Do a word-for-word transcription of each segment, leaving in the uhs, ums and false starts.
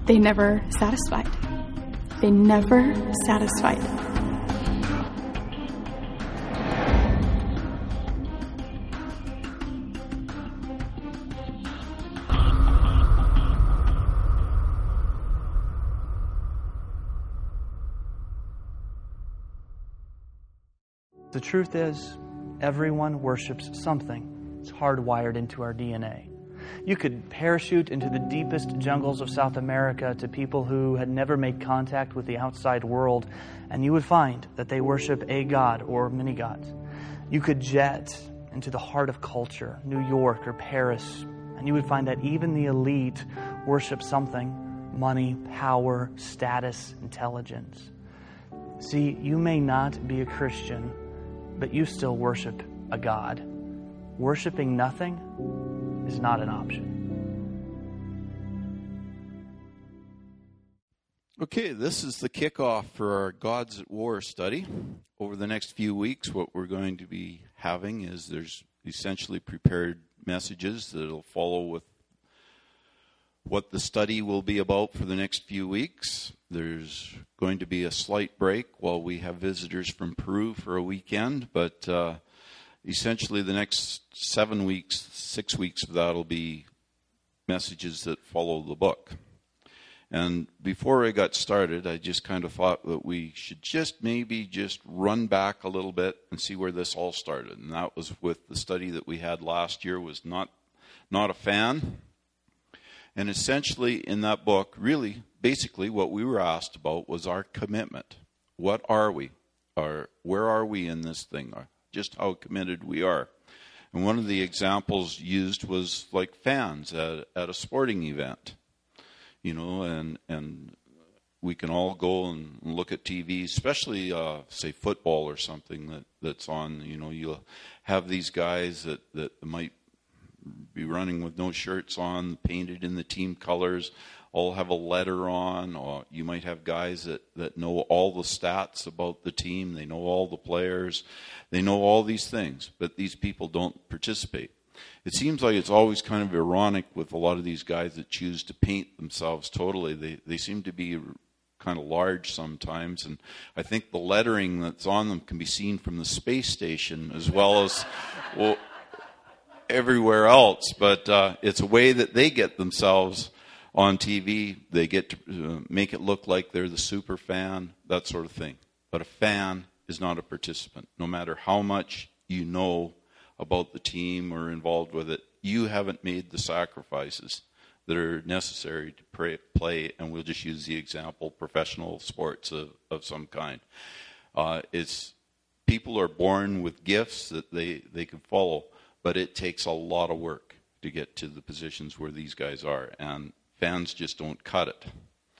they never satisfied. They never satisfied. The truth is, everyone worships something. It's hardwired into our D N A. You could parachute into the deepest jungles of South America to people who had never made contact with the outside world, and you would find that they worship a god or many gods. You could jet into the heart of culture, New York or Paris, and you would find that even the elite worship something: money, power, status, intelligence. See, you may not be a Christian, but you still worship a God. Worshipping nothing is not an option. Okay, this is the kickoff for our Gods at War study. Over the next few weeks, what we're going to be having is there's essentially prepared messages that'll follow with what the study will be about for the next few weeks. There's going to be a slight break while we have visitors from Peru for a weekend, but uh, essentially the next seven weeks, six weeks of that will be messages that follow the book. And before I got started, I just kind of thought that we should just maybe just run back a little bit and see where this all started. And that was with the study that we had last year, was not not a fan. And essentially in that book, really, basically what we were asked about was our commitment. What are we? Our, where are we in this thing? Just how committed we are. And one of the examples used was like fans at, at a sporting event. You know, and and we can all go and look at T V, especially, uh, say, football or something that, that's on. You know, you'll have these guys that, that might be running with no shirts on, painted in the team colors, all have a letter on, or you might have guys that, that know all the stats about the team, they know all the players, they know all these things, but these people don't participate. It seems like it's always kind of ironic with a lot of these guys that choose to paint themselves totally. They they seem to be kind of large sometimes, and I think the lettering that's on them can be seen from the space station as well as well, everywhere else, but uh, it's a way that they get themselves on T V. They get to uh, make it look like they're the super fan, that sort of thing. But a fan is not a participant. No matter how much you know about the team or involved with it, you haven't made the sacrifices that are necessary to pray, play, and we'll just use the example, professional sports of, of some kind. Uh, it's people are born with gifts that they, they can follow, but it takes a lot of work to get to the positions where these guys are, and fans just don't cut it.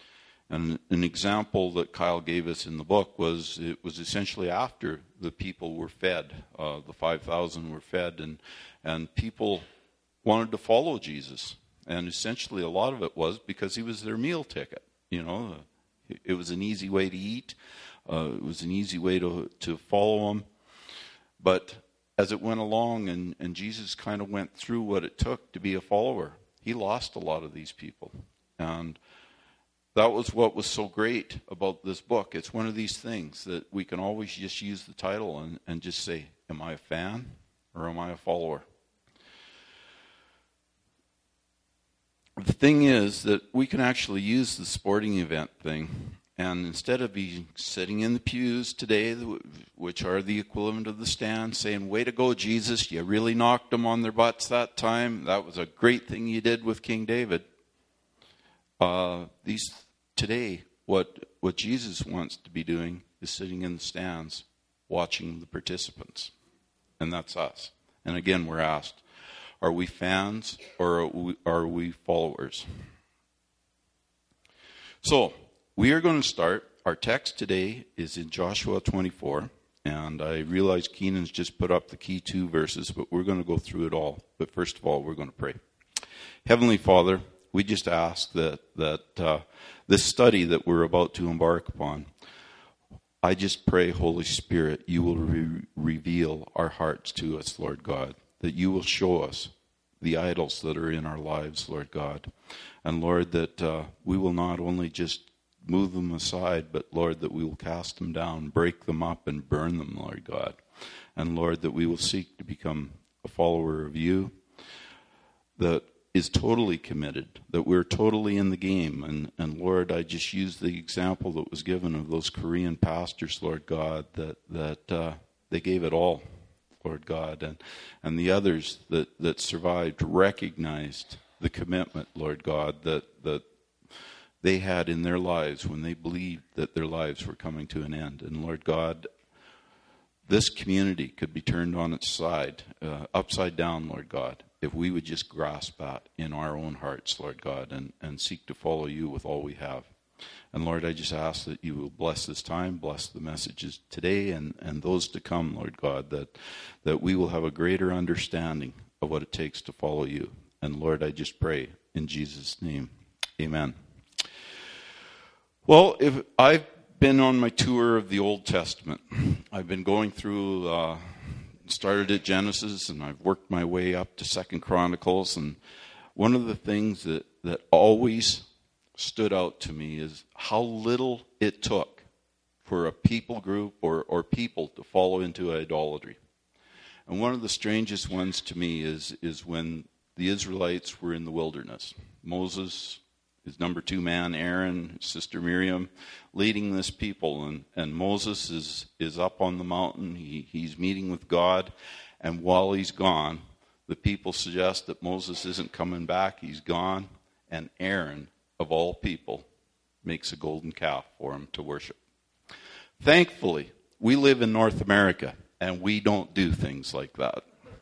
And an example that Kyle gave us in the book was it was essentially after the people were fed, uh, the five thousand were fed, and and people wanted to follow Jesus. And essentially a lot of it was because he was their meal ticket. You know, it was an easy way to eat. Uh, it was an easy way to to follow him. But as it went along and, and Jesus kind of went through what it took to be a follower, he lost a lot of these people. And that was what was so great about this book. It's one of these things that we can always just use the title and, and just say, am I a fan or am I a follower? The thing is that we can actually use the sporting event thing, and instead of being sitting in the pews today, which are the equivalent of the stand, saying, way to go, Jesus, you really knocked them on their butts that time. That was a great thing you did with King David. Uh, these today, what what Jesus wants to be doing is sitting in the stands, watching the participants, and that's us. And again, we're asked, are we fans or are we, are we followers? So we are going to start. Our text today is in Joshua twenty-four, and I realize Keenan's just put up the key two verses, but we're going to go through it all. But first of all, we're going to pray. Heavenly Father, we just ask that that uh, this study that we're about to embark upon, I just pray, Holy Spirit, you will re- reveal our hearts to us, Lord God, that you will show us the idols that are in our lives, Lord God. And Lord, that uh, we will not only just move them aside, but Lord, that we will cast them down, break them up, and burn them, Lord God. And Lord, that we will seek to become a follower of you that is totally committed, that we're totally in the game. And, and Lord, I just use the example that was given of those Korean pastors, Lord God, that, that uh, they gave it all, Lord God. And, and the others that, that survived recognized the commitment, Lord God, that, that they had in their lives when they believed that their lives were coming to an end. And Lord God, this community could be turned on its side, uh, upside down, Lord God, if we would just grasp that in our own hearts, Lord God, and, and seek to follow you with all we have. And Lord, I just ask that you will bless this time, bless the messages today and, and those to come, Lord God, that, that we will have a greater understanding of what it takes to follow you. And Lord, I just pray in Jesus' name, amen. Well, if I've been on my tour of the Old Testament. I've been going through, uh, started at Genesis, and I've worked my way up to Second Chronicles. And one of the things that, that always stood out to me is how little it took for a people group or, or people to fall into idolatry. And one of the strangest ones to me is, is when the Israelites were in the wilderness. Moses, his number two man, Aaron, his sister Miriam, leading this people. And, and Moses is, is up on the mountain. He, he's meeting with God. And while he's gone, the people suggest that Moses isn't coming back. He's gone. And Aaron, of all people, makes a golden calf for him to worship. Thankfully, we live in North America, and we don't do things like that.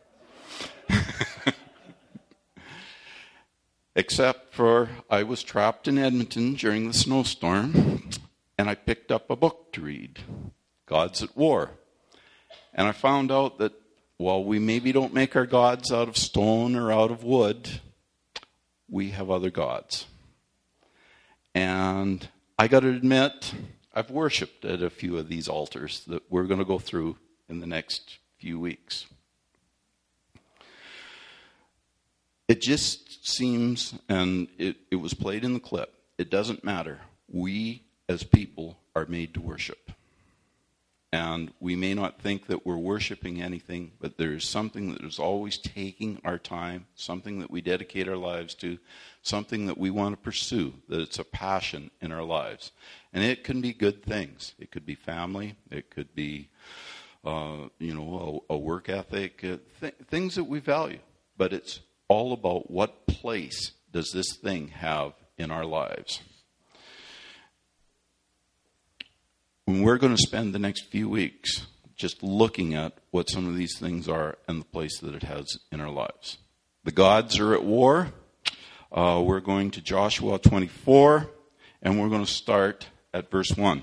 Except for I was trapped in Edmonton during the snowstorm, and I picked up a book to read, Gods at War. And I found out that while we maybe don't make our gods out of stone or out of wood, we have other gods. And I got to admit, I've worshipped at a few of these altars that we're going to go through in the next few weeks. It just seems, and it, it was played in the clip, it doesn't matter. We as people are made to worship. And we may not think that we're worshiping anything, but there is something that is always taking our time, something that we dedicate our lives to, something that we want to pursue, that it's a passion in our lives. And it can be good things. It could be family. It could be, uh, you know, a, a work ethic, uh, th- things that we value. But it's all about what place does this thing have in our lives. And we're going to spend the next few weeks just looking at what some of these things are and the place that it has in our lives. The gods are at war. Uh, we're going to Joshua twenty-four, and we're going to start at verse one.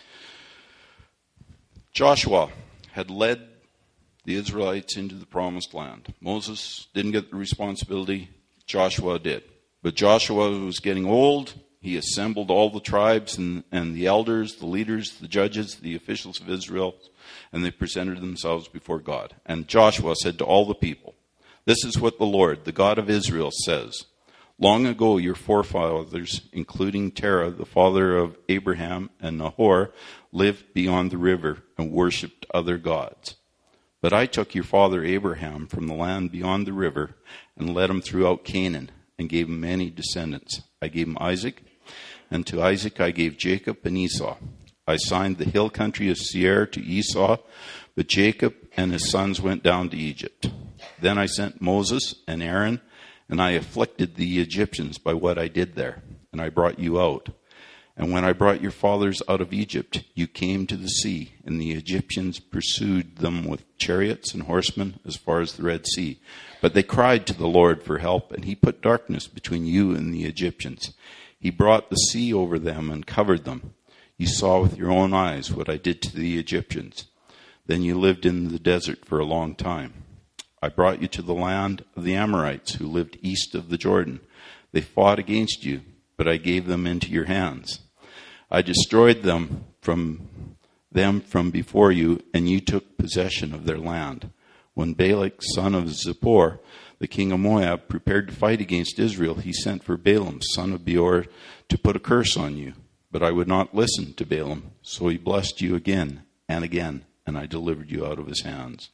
Joshua had led the Israelites into the promised land. Moses didn't get the responsibility. Joshua did. But Joshua was getting old. He assembled all the tribes and, and the elders, the leaders, the judges, the officials of Israel, and they presented themselves before God. And Joshua said to all the people, "This is what the Lord, the God of Israel, says. Long ago your forefathers, including Terah, the father of Abraham, and Nahor, lived beyond the river and worshipped other gods. But I took your father Abraham from the land beyond the river and led him throughout Canaan and gave him many descendants. I gave him Isaac, and to Isaac I gave Jacob and Esau. I assigned the hill country of Seir to Esau, but Jacob and his sons went down to Egypt. Then I sent Moses and Aaron, and I afflicted the Egyptians by what I did there, and I brought you out. And when I brought your fathers out of Egypt, you came to the sea, and the Egyptians pursued them with chariots and horsemen as far as the Red Sea. But they cried to the Lord for help, and he put darkness between you and the Egyptians. He brought the sea over them and covered them. You saw with your own eyes what I did to the Egyptians. Then you lived in the desert for a long time. I brought you to the land of the Amorites, who lived east of the Jordan. They fought against you, but I gave them into your hands. I destroyed them from them from before you, and you took possession of their land. When Balak, son of Zippor, the king of Moab prepared to fight against Israel, he sent for Balaam, son of Beor, to put a curse on you. But I would not listen to Balaam, so he blessed you again and again, and I delivered you out of his hands.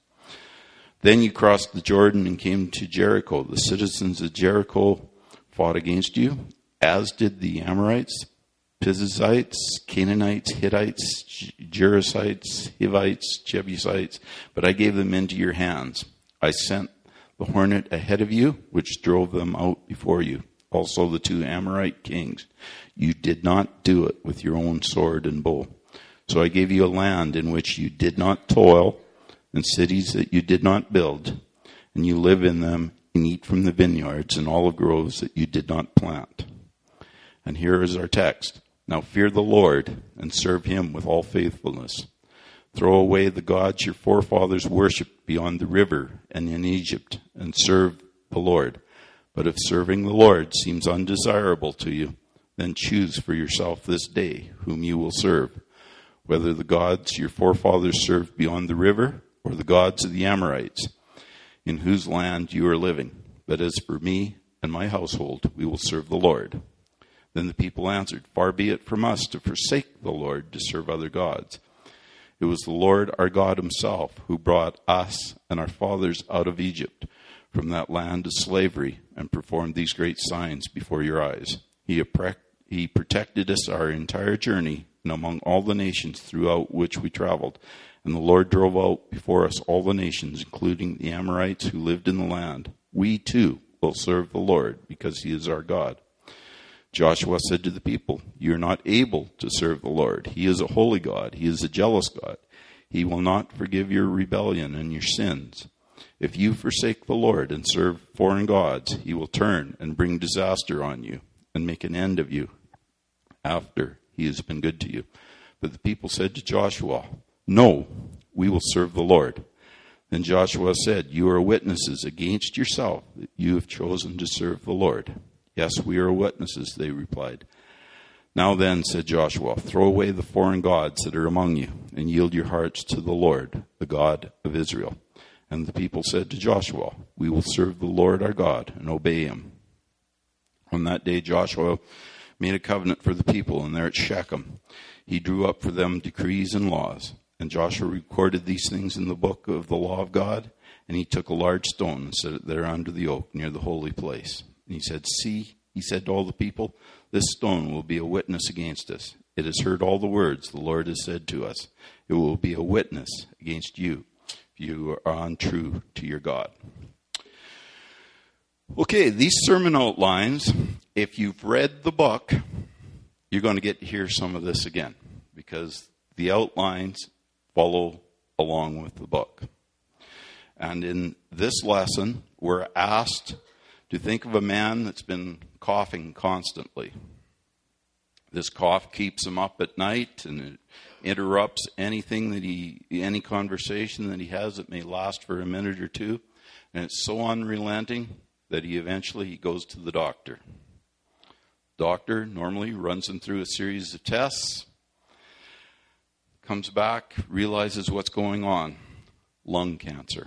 Then you crossed the Jordan and came to Jericho. The citizens of Jericho fought against you, as did the Amorites, Perizzites, Canaanites, Hittites, Jerusites, Hivites, Jebusites, but I gave them into your hands. I sent the hornet ahead of you, which drove them out before you. Also the two Amorite kings. You did not do it with your own sword and bow. So I gave you a land in which you did not toil, and cities that you did not build, and you live in them and eat from the vineyards and olive groves that you did not plant. And here is our text. Now fear the Lord and serve him with all faithfulness. Throw away the gods your forefathers worshipped beyond the river and in Egypt, and serve the Lord. But if serving the Lord seems undesirable to you, then choose for yourself this day whom you will serve, whether the gods your forefathers served beyond the river or the gods of the Amorites, in whose land you are living. But as for me and my household, we will serve the Lord. Then the people answered, Far be it from us to forsake the Lord to serve other gods. It was the Lord our God himself who brought us and our fathers out of Egypt, from that land of slavery, and performed these great signs before your eyes. He, he protected us our entire journey, and among all the nations throughout which we traveled. And the Lord drove out before us all the nations, including the Amorites who lived in the land. We too will serve the Lord, because he is our God. Joshua said to the people, You are not able to serve the Lord. He is a holy God. He is a jealous God. He will not forgive your rebellion and your sins. If you forsake the Lord and serve foreign gods, he will turn and bring disaster on you and make an end of you after he has been good to you. But the people said to Joshua, No, we will serve the Lord. Then Joshua said, You are witnesses against yourself that you have chosen to serve the Lord. Yes, we are witnesses, they replied. Now then, said Joshua, throw away the foreign gods that are among you, and yield your hearts to the Lord, the God of Israel. And the people said to Joshua, We will serve the Lord our God and obey him. On that day Joshua made a covenant for the people, and there at Shechem he drew up for them decrees and laws. And Joshua recorded these things in the book of the law of God, and he took a large stone and set it there under the oak near the holy place. And he said, See, he said to all the people, This stone will be a witness against us. It has heard all the words the Lord has said to us. It will be a witness against you if you are untrue to your God. Okay, these sermon outlines, if you've read the book, you're going to get to hear some of this again, because the outlines follow along with the book. And in this lesson, we're asked to think of a man that's been coughing constantly. This cough keeps him up at night, and it interrupts anything that he, any conversation that he has that may last for a minute or two. And it's so unrelenting that he eventually he goes to the doctor. Doctor normally runs him through a series of tests, comes back, realizes what's going on. Lung cancer.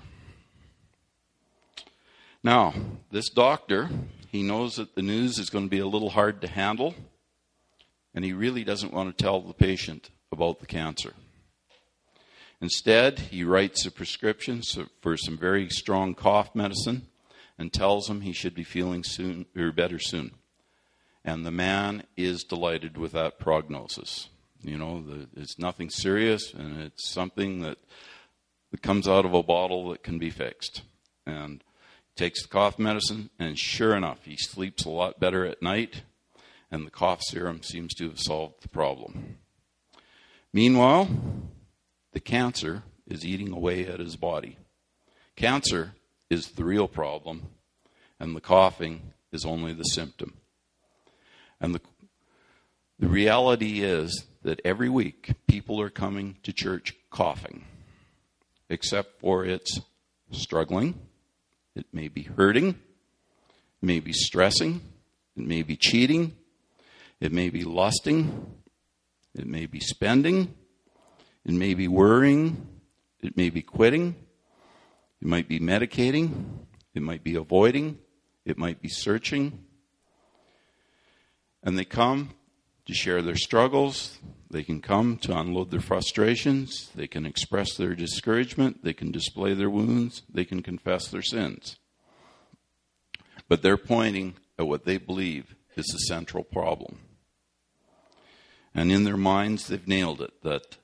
Now, this doctor, he knows that the news is going to be a little hard to handle, and he really doesn't want to tell the patient about the cancer. Instead, he writes a prescription for some very strong cough medicine and tells him he should be feeling soon or better soon. And the man is delighted with that prognosis. You know, the, it's nothing serious, and it's something that, that comes out of a bottle that can be fixed. And takes the cough medicine, and sure enough, he sleeps a lot better at night, and the cough serum seems to have solved the problem. Meanwhile, the cancer is eating away at his body. Cancer is the real problem, and the coughing is only the symptom. And the, the reality is that every week, people are coming to church coughing, except for it's struggling. It may be hurting, it may be stressing, it may be cheating, it may be lusting, it may be spending, it may be worrying, it may be quitting, it might be medicating, It might be avoiding. It might be searching. And they come to share their struggles. They can come to unload their frustrations. They can express their discouragement. They can display their wounds. They can confess their sins. But they're pointing at what they believe is the central problem. And in their minds, they've nailed it, that,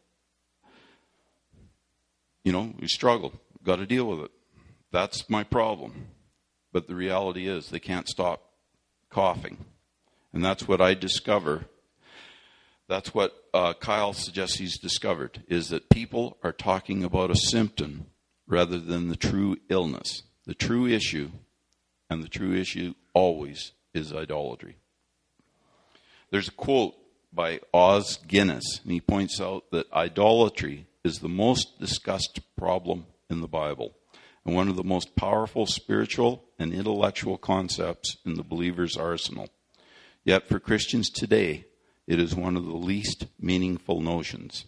you know, we struggle. We've got to deal with it. That's my problem. But the reality is they can't stop coughing. And that's what I discover. That's what uh, Kyle suggests he's discovered, is that people are talking about a symptom rather than the true illness. The true issue, and the true issue always is idolatry. There's a quote by Os Guinness, and he points out that idolatry is the most discussed problem in the Bible, and one of the most powerful spiritual and intellectual concepts in the believer's arsenal. Yet for Christians today, it is one of the least meaningful notions.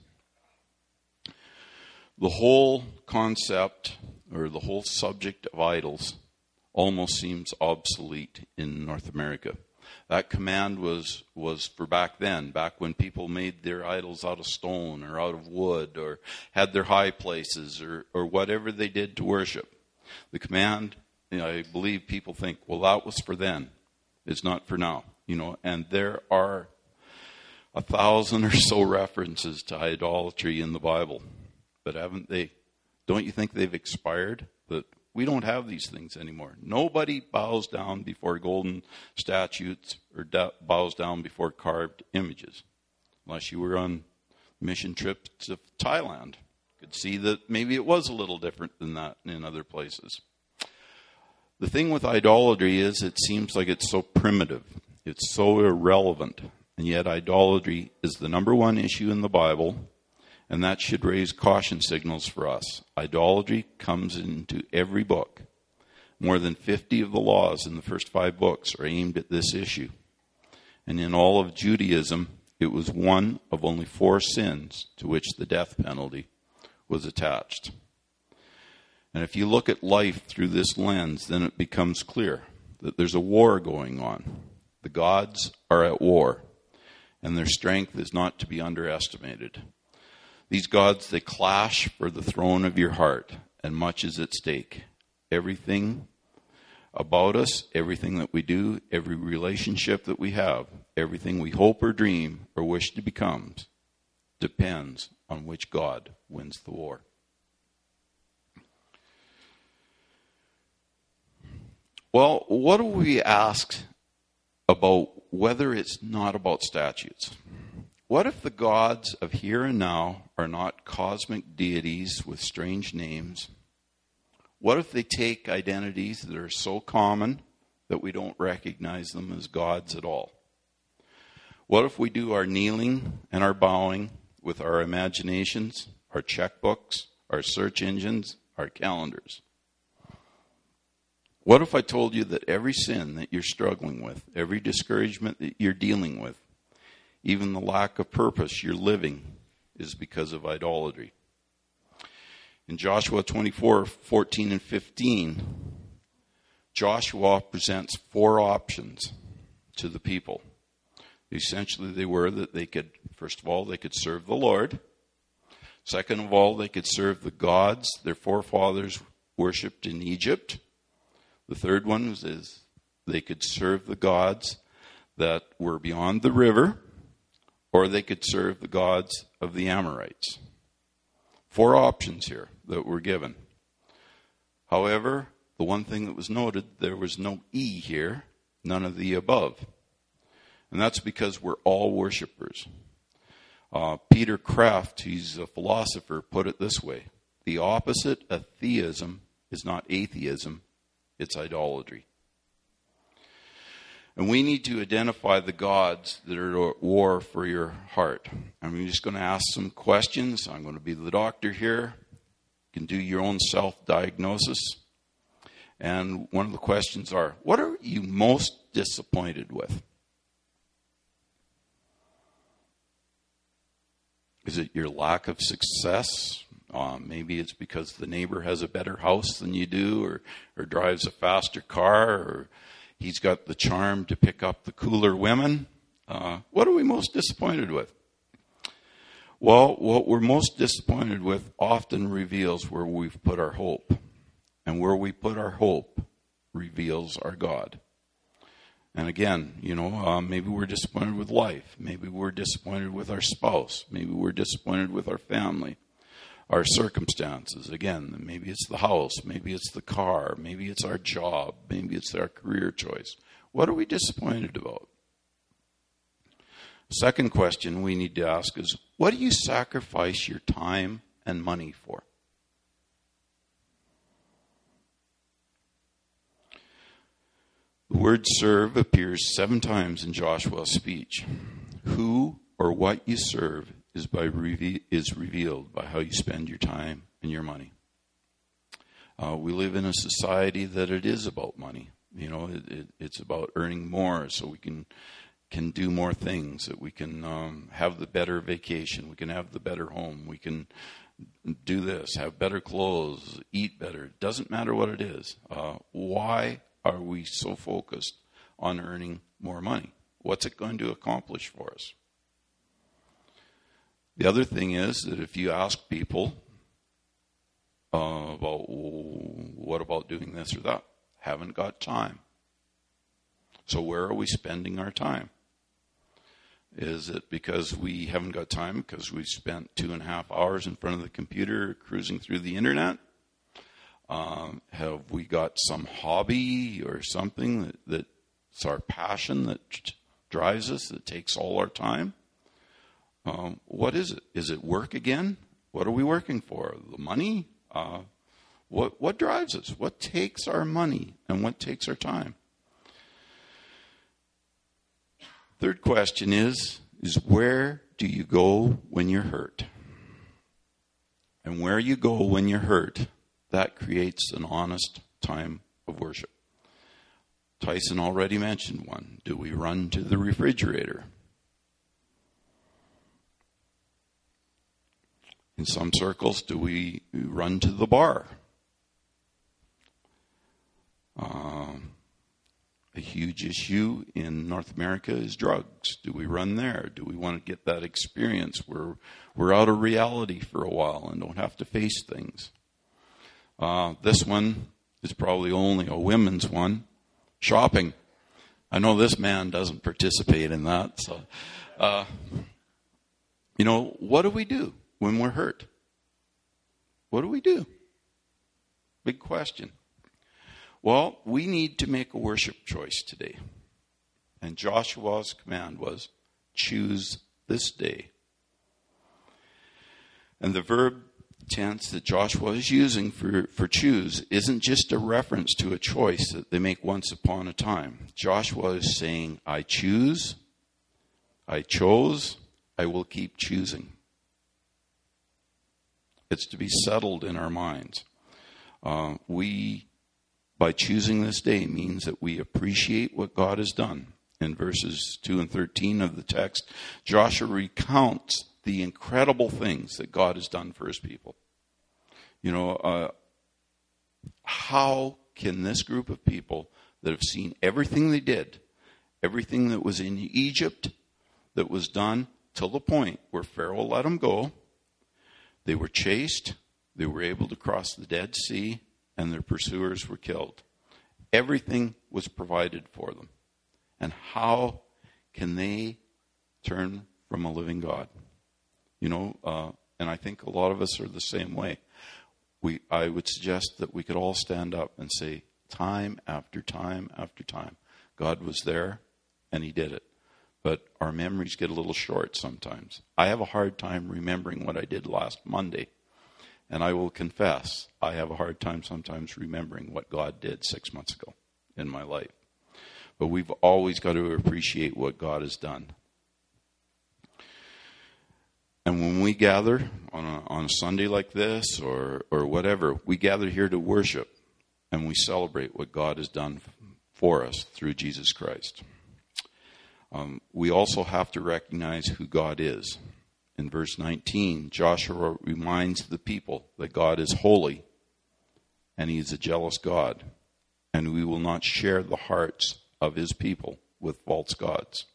The whole concept, or the whole subject of idols, almost seems obsolete in North America. That command was, was for back then, back when people made their idols out of stone or out of wood or had their high places or, or whatever they did to worship. The command, you know, I believe people think, well, that was for then. It's not for now. You know, and there are a thousand or so references to idolatry in the Bible. But haven't they, don't you think they've expired? That we don't have these things anymore. Nobody bows down before golden statues or da- bows down before carved images. Unless you were on mission trips to Thailand. You could see that maybe it was a little different than that in other places. The thing with idolatry is it seems like it's so primitive. It's so irrelevant. And yet idolatry is the number one issue in the Bible. And that should raise caution signals for us. Idolatry comes into every book. More than fifty of the laws in the first five books are aimed at this issue. And in all of Judaism, it was one of only four sins to which the death penalty was attached. And if you look at life through this lens, then it becomes clear that there's a war going on. The gods are at war, and their strength is not to be underestimated. These gods, they clash for the throne of your heart, and much is at stake. Everything about us, everything that we do, every relationship that we have, everything we hope or dream or wish to become, depends on which God wins the war. Well, what do we ask about whether it's not about statutes? What if the gods of here and now are not cosmic deities with strange names? What if they take identities that are so common that we don't recognize them as gods at all? What if we do our kneeling and our bowing with our imaginations, our checkbooks, our search engines, our calendars? What if I told you that every sin that you're struggling with, every discouragement that you're dealing with, even the lack of purpose you're living, is because of idolatry? In Joshua twenty-four, fourteen and fifteen, Joshua presents four options to the people. Essentially, they were that they could, first of all, they could serve the Lord. Second of all, they could serve the gods their forefathers worshipped in Egypt. The third one was is they could serve the gods that were beyond the river, or they could serve the gods of the Amorites. Four options here that were given. However, the one thing that was noted, there was no E here, none of the above. And that's because we're all worshipers. Uh, Peter Kraft, he's a philosopher, put it this way: the opposite of theism is not atheism, it's idolatry. And we need to identify the gods that are at war for your heart. I'm just going to ask some questions. I'm going to be the doctor here. You can do your own self-diagnosis. And one of the questions are, what are you most disappointed with? Is it your lack of success? Uh, maybe it's because the neighbor has a better house than you do, or, or drives a faster car, or he's got the charm to pick up the cooler women. Uh, what are we most disappointed with? Well, what we're most disappointed with often reveals where we've put our hope. And where we put our hope reveals our God. And again, you know, uh, maybe we're disappointed with life. Maybe we're disappointed with our spouse. Maybe we're disappointed with our family, our circumstances. Again, maybe it's the house. Maybe it's the car. Maybe it's our job. Maybe it's our career choice. What are we disappointed about? Second question we need to ask is, what do you sacrifice your time and money for? The word serve appears seven times in Joshua's speech. Who or what you serve is by reve- is revealed by how you spend your time and your money. Uh, we live in a society that it is about money. You know, it, it, it's about earning more so we can can do more things, that we can um, have the better vacation, we can have the better home, we can do this, have better clothes, eat better. It doesn't matter what it is. Uh, why are we so focused on earning more money? What's it going to accomplish for us? The other thing is that if you ask people uh, about, what about doing this or that, haven't got time. So where are we spending our time? Is it because we haven't got time because we spent two and a half hours in front of the computer cruising through the internet? Um, have we got some hobby or something that, that's our passion that t- drives us, that takes all our time? Um, what is it? Is it work again? What are we working for? The money? Uh, what what drives us? What takes our money and what takes our time? Third question is, is where do you go when you're hurt? And where you go when you're hurt, that creates an honest time of worship. Tyson already mentioned one. Do we run to the refrigerator? In some circles, do we run to the bar? Um, a huge issue in North America is drugs. Do we run there? Do we want to get that experience where we're out of reality for a while and don't have to face things? Uh, this one is probably only a women's one. Shopping. I know this man doesn't participate in that. So, uh, you know, what do we do when we're hurt? What do we do? Big question. Well, we need to make a worship choice today. And Joshua's command was, choose this day. And the verb tense that Joshua is using for, for choose isn't just a reference to a choice that they make once upon a time. Joshua is saying, I choose, I chose, I will keep choosing. It's to be settled in our minds. Uh, we, by choosing this day, means that we appreciate what God has done. In verses two and thirteen of the text, Joshua recounts the incredible things that God has done for his people. You know, uh, how can this group of people that have seen everything they did, everything that was in Egypt that was done till the point where Pharaoh let them go, they were chased, they were able to cross the Dead Sea, and their pursuers were killed. Everything was provided for them. And how can they turn from a living God? You know, uh, and I think a lot of us are the same way. We, I would suggest that we could all stand up and say, time after time after time, God was there and he did it. But our memories get a little short sometimes. I have a hard time remembering what I did last Monday. And I will confess, I have a hard time sometimes remembering what God did six months ago in my life. But we've always got to appreciate what God has done. And when we gather on a, on a Sunday like this or, or whatever, we gather here to worship and we celebrate what God has done for us through Jesus Christ. Um, we also have to recognize who God is. in verse nineteen, Joshua reminds the people that God is holy and he is a jealous God, and we will not share the hearts of his people with false gods.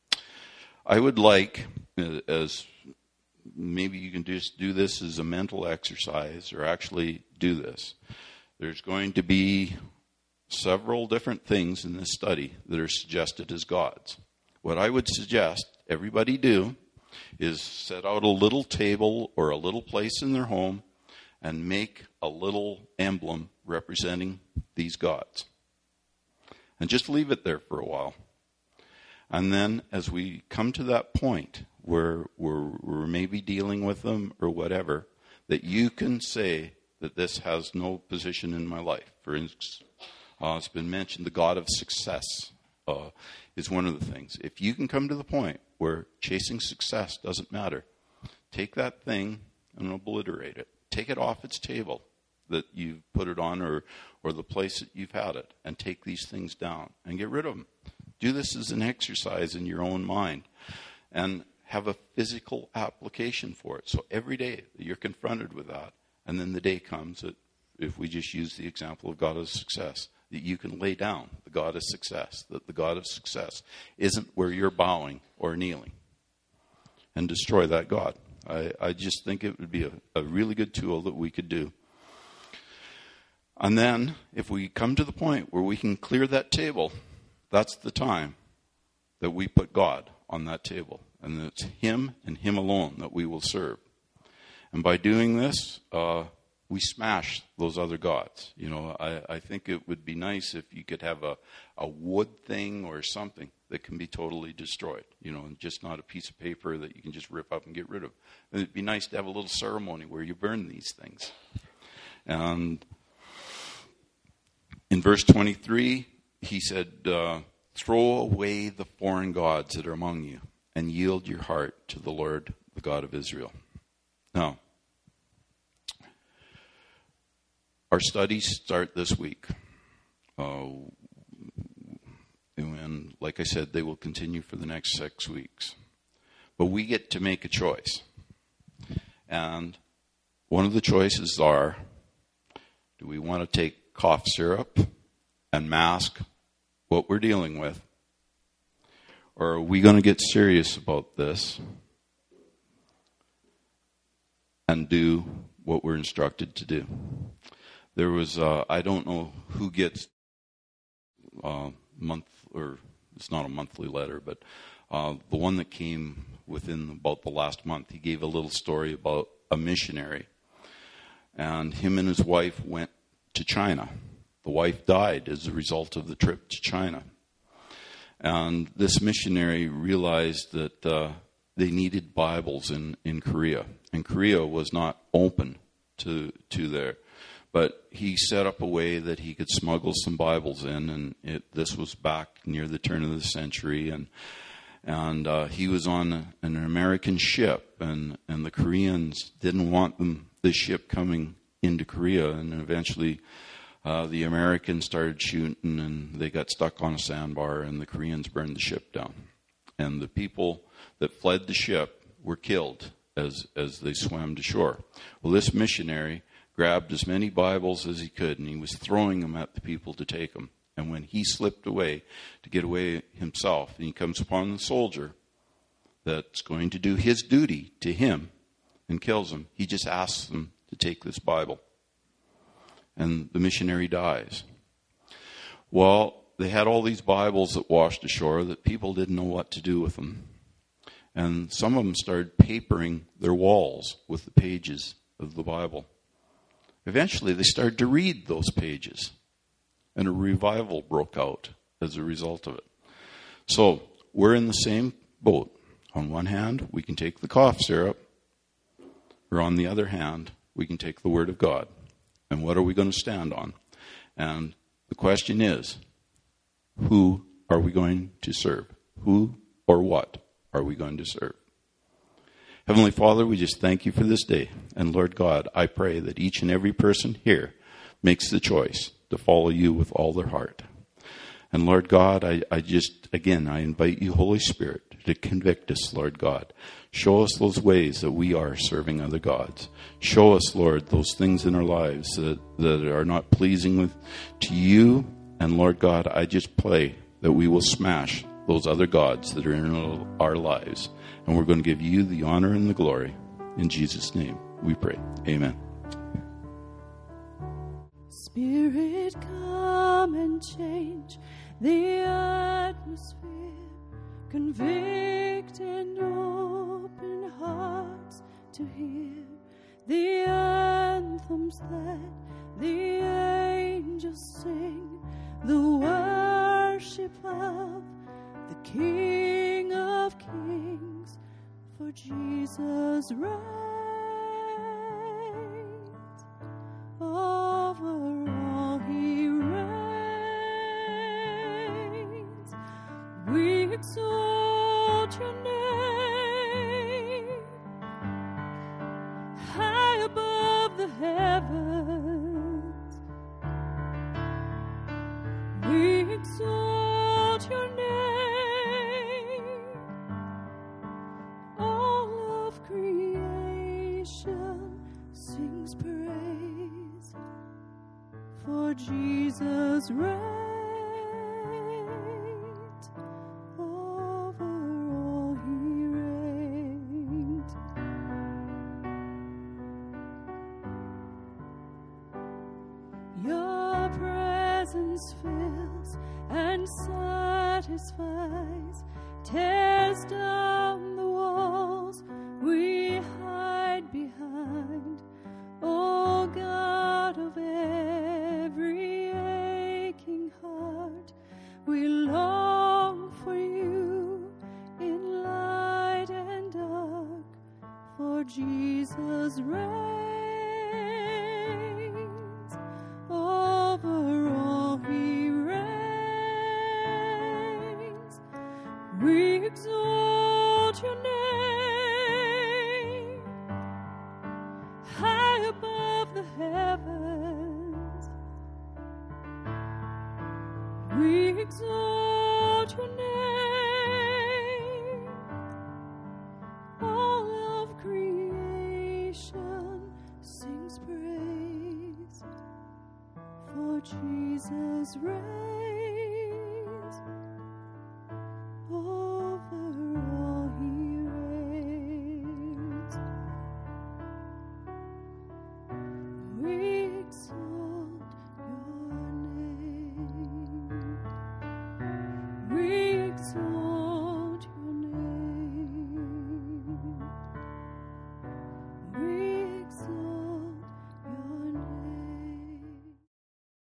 I would like, as maybe you can just do this as a mental exercise, or actually do this. There's going to be several different things in this study that are suggested as gods. What I would suggest everybody do is set out a little table or a little place in their home and make a little emblem representing these gods. And just leave it there for a while. And then as we come to that point where we're, we're maybe dealing with them or whatever, that you can say that this has no position in my life. For instance, uh, it's been mentioned the God of success uh, is one of the things. If you can come to the point where chasing success doesn't matter, take that thing and obliterate it. Take it off its table that you've put it on, or, or the place that you've had it, and take these things down and get rid of them. Do this as an exercise in your own mind and have a physical application for it. So every day that you're confronted with that, and then the day comes that, if we just use the example of God of success, that you can lay down the God of success, that the God of success isn't where you're bowing or kneeling, and destroy that God. I, I just think it would be a, a really good tool that we could do. And then, if we come to the point where we can clear that table, that's the time that we put God on that table. And it's him and him alone that we will serve. And by doing this, uh, we smash those other gods. You know, I, I think it would be nice if you could have a, a wood thing or something that can be totally destroyed. You know, and just not a piece of paper that you can just rip up and get rid of. And it'd be nice to have a little ceremony where you burn these things. And in verse twenty-three, he said, uh, throw away the foreign gods that are among you and yield your heart to the Lord, the God of Israel. Now, our studies start this week. Uh, and like I said, they will continue for the next six weeks. But we get to make a choice. And one of the choices are, do we want to take cough syrup and mask what we're dealing with? Or are we going to get serious about this and do what we're instructed to do? There was, uh, I don't know who gets uh, month, or it's not a monthly letter, but uh, the one that came within about the last month, he gave a little story about a missionary. And him and his wife went to China. The wife died as a result of the trip to China. And this missionary realized that uh, they needed Bibles in, in Korea. And Korea was not open to to there. But he set up a way that he could smuggle some Bibles in. And it, this was back near the turn of the century. And and uh, he was on an American ship. And, and the Koreans didn't want them, this ship coming into Korea. And eventually Uh, the Americans started shooting, and they got stuck on a sandbar, and the Koreans burned the ship down. And the people that fled the ship were killed as as they swam to shore. Well, this missionary grabbed as many Bibles as he could, and he was throwing them at the people to take them. And when he slipped away to get away himself, and he comes upon the soldier that's going to do his duty to him and kills him, he just asks them to take this Bible. And the missionary dies. Well, they had all these Bibles that washed ashore that people didn't know what to do with them. And some of them started papering their walls with the pages of the Bible. Eventually, they started to read those pages. And a revival broke out as a result of it. So, we're in the same boat. On one hand, we can take the cough syrup. Or on the other hand, we can take the Word of God. And what are we going to stand on? And the question is, who are we going to serve? Who or what are we going to serve? Heavenly Father, we just thank you for this day. And Lord God, I pray that each and every person here makes the choice to follow you with all their heart. And Lord God, I, I just, again, I invite you, Holy Spirit, to convict us, Lord God. Show us those ways that we are serving other gods. Show us, Lord, those things in our lives that, that are not pleasing with, to you. And Lord God, I just pray that we will smash those other gods that are in our lives. And we're going to give you the honor and the glory. In Jesus' name we pray. Amen. Spirit, come and change the atmosphere. Convict and open hearts to hear the anthems that the angels sing, the worship of the King of Kings, for Jesus reigns over all, he reigns. We exalt your name high above the heavens. We exalt your name. All of creation sings praise, for Jesus reigns. Your presence fills and satisfies, tears down the walls we hide behind. O God of every aching heart, we long for you in light and dark, for Jesus reigns. Over all he reigns. We exalt your name high above the heavens. We exalt your name. All of creation sings praise, for Jesus reigns.